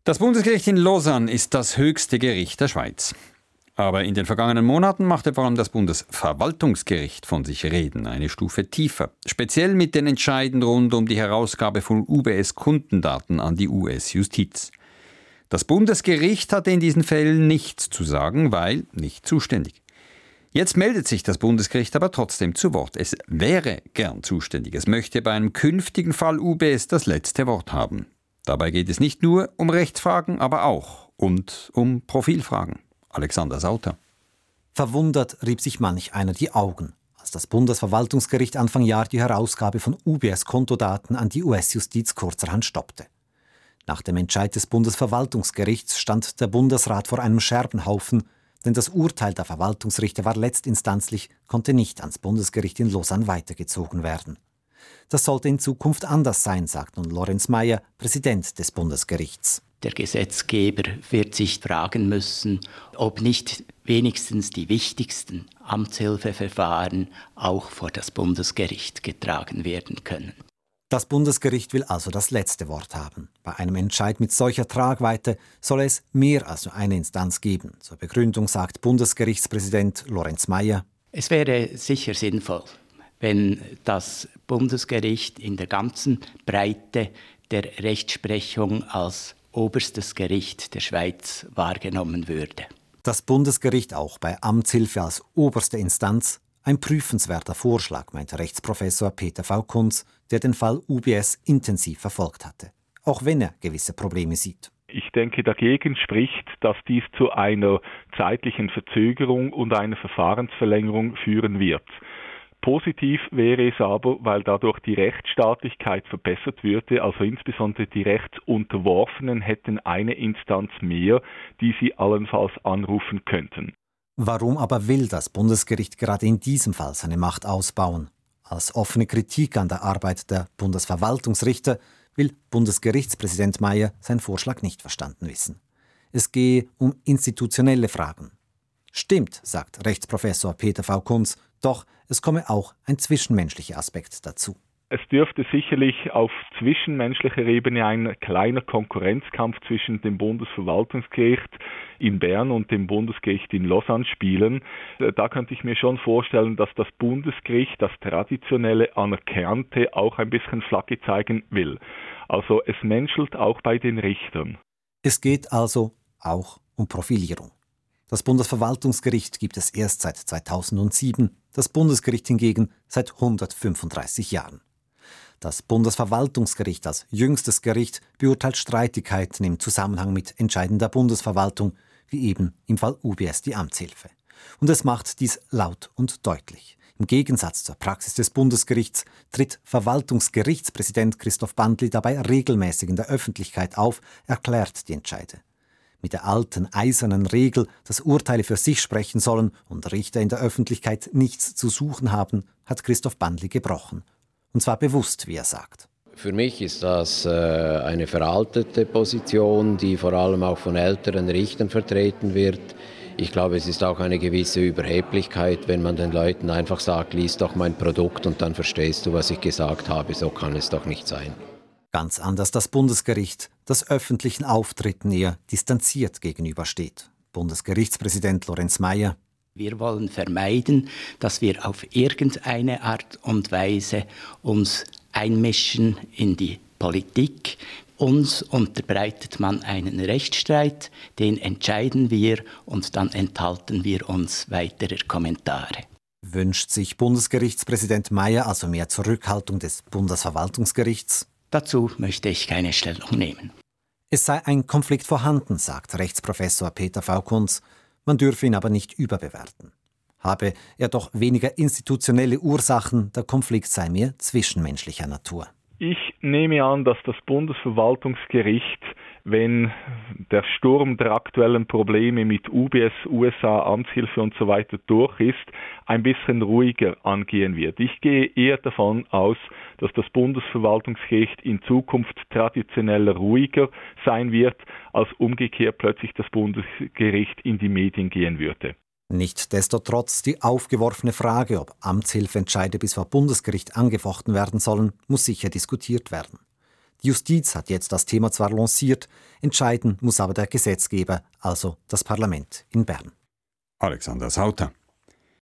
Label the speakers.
Speaker 1: Das Bundesgericht in Lausanne ist das höchste Gericht der Schweiz. Aber in den vergangenen Monaten machte vor allem das Bundesverwaltungsgericht von sich reden, eine Stufe tiefer. Speziell mit den Entscheiden rund um die Herausgabe von UBS-Kundendaten an die US-Justiz. Das Bundesgericht hatte in diesen Fällen nichts zu sagen, weil nicht zuständig. Jetzt meldet sich das Bundesgericht aber trotzdem zu Wort. Es wäre gern zuständig. Es möchte bei einem künftigen Fall UBS das letzte Wort haben. Dabei geht es nicht nur um Rechtsfragen, aber auch um Profilfragen. Alexander Sauter.
Speaker 2: Verwundert rieb sich manch einer die Augen, als das Bundesverwaltungsgericht Anfang Jahr die Herausgabe von UBS-Kontodaten an die US-Justiz kurzerhand stoppte. Nach dem Entscheid des Bundesverwaltungsgerichts stand der Bundesrat vor einem Scherbenhaufen, denn das Urteil der Verwaltungsrichter war letztinstanzlich, konnte nicht ans Bundesgericht in Lausanne weitergezogen werden. Das sollte in Zukunft anders sein, sagt nun Lorenz Meyer, Präsident des Bundesgerichts.
Speaker 3: Der Gesetzgeber wird sich fragen müssen, ob nicht wenigstens die wichtigsten Amtshilfeverfahren auch vor das Bundesgericht getragen werden können.
Speaker 2: Das Bundesgericht will also das letzte Wort haben. Bei einem Entscheid mit solcher Tragweite soll es mehr als nur eine Instanz geben. Zur Begründung sagt Bundesgerichtspräsident Lorenz Meyer:
Speaker 3: Es wäre sicher sinnvoll, wenn das Bundesgericht in der ganzen Breite der Rechtsprechung als oberstes Gericht der Schweiz wahrgenommen würde.
Speaker 2: Das Bundesgericht auch bei Amtshilfe als oberste Instanz? Ein prüfenswerter Vorschlag, meinte Rechtsprofessor Peter V. Kunz, der den Fall UBS intensiv verfolgt hatte, auch wenn er gewisse Probleme sieht.
Speaker 4: Ich denke, dagegen spricht, dass dies zu einer zeitlichen Verzögerung und einer Verfahrensverlängerung führen wird. Positiv wäre es aber, weil dadurch die Rechtsstaatlichkeit verbessert würde, also insbesondere die Rechtsunterworfenen hätten eine Instanz mehr, die sie allenfalls anrufen könnten.
Speaker 2: Warum aber will das Bundesgericht gerade in diesem Fall seine Macht ausbauen? Als offene Kritik an der Arbeit der Bundesverwaltungsrichter will Bundesgerichtspräsident Meyer seinen Vorschlag nicht verstanden wissen. Es gehe um institutionelle Fragen. Stimmt, sagt Rechtsprofessor Peter V. Kunz, doch es komme auch ein zwischenmenschlicher Aspekt dazu.
Speaker 4: Es dürfte sicherlich auf zwischenmenschlicher Ebene ein kleiner Konkurrenzkampf zwischen dem Bundesverwaltungsgericht in Bern und dem Bundesgericht in Lausanne spielen. Da könnte ich mir schon vorstellen, dass das Bundesgericht, das traditionelle Anerkannte, auch ein bisschen Flagge zeigen will. Also es menschelt auch bei den Richtern.
Speaker 2: Es geht also auch um Profilierung. Das Bundesverwaltungsgericht gibt es erst seit 2007, das Bundesgericht hingegen seit 135 Jahren. Das Bundesverwaltungsgericht als jüngstes Gericht beurteilt Streitigkeiten im Zusammenhang mit Entscheiden der Bundesverwaltung, wie eben im Fall UBS die Amtshilfe. Und es macht dies laut und deutlich. Im Gegensatz zur Praxis des Bundesgerichts tritt Verwaltungsgerichtspräsident Christoph Bandli dabei regelmäßig in der Öffentlichkeit auf, erklärt die Entscheide. Mit der alten eisernen Regel, dass Urteile für sich sprechen sollen und Richter in der Öffentlichkeit nichts zu suchen haben, hat Christoph Bandli gebrochen. Und zwar bewusst, wie er sagt.
Speaker 5: Für mich ist das eine veraltete Position, die vor allem auch von älteren Richtern vertreten wird. Ich glaube, es ist auch eine gewisse Überheblichkeit, wenn man den Leuten einfach sagt, lies doch mein Produkt und dann verstehst du, was ich gesagt habe. So kann es doch nicht sein.
Speaker 2: Ganz anders das Bundesgericht, das öffentlichen Auftritten eher distanziert gegenübersteht. Bundesgerichtspräsident Lorenz Meyer:
Speaker 3: Wir wollen vermeiden, dass wir auf irgendeine Art und Weise uns einmischen in die Politik. Uns unterbreitet man einen Rechtsstreit, den entscheiden wir und dann enthalten wir uns weiterer Kommentare.
Speaker 2: Wünscht sich Bundesgerichtspräsident Meyer also mehr Zurückhaltung des Bundesverwaltungsgerichts?
Speaker 3: Dazu möchte ich keine Stellung nehmen.
Speaker 2: Es sei ein Konflikt vorhanden, sagt Rechtsprofessor Peter V. Kunz. Man dürfe ihn aber nicht überbewerten. Habe er doch weniger institutionelle Ursachen, der Konflikt sei mehr zwischenmenschlicher Natur.
Speaker 4: Ich nehme an, dass das Bundesverwaltungsgericht, wenn der Sturm der aktuellen Probleme mit UBS, USA, Amtshilfe und so weiter durch ist, ein bisschen ruhiger angehen wird. Ich gehe eher davon aus, dass das Bundesverwaltungsgericht in Zukunft traditionell ruhiger sein wird, als umgekehrt plötzlich das Bundesgericht in die Medien gehen würde.
Speaker 2: Nichtsdestotrotz die aufgeworfene Frage, ob Amtshilfeentscheide bis vor Bundesgericht angefochten werden sollen, muss sicher diskutiert werden. Die Justiz hat jetzt das Thema zwar lanciert, entscheiden muss aber der Gesetzgeber, also das Parlament in Bern.
Speaker 1: Alexander Sauter.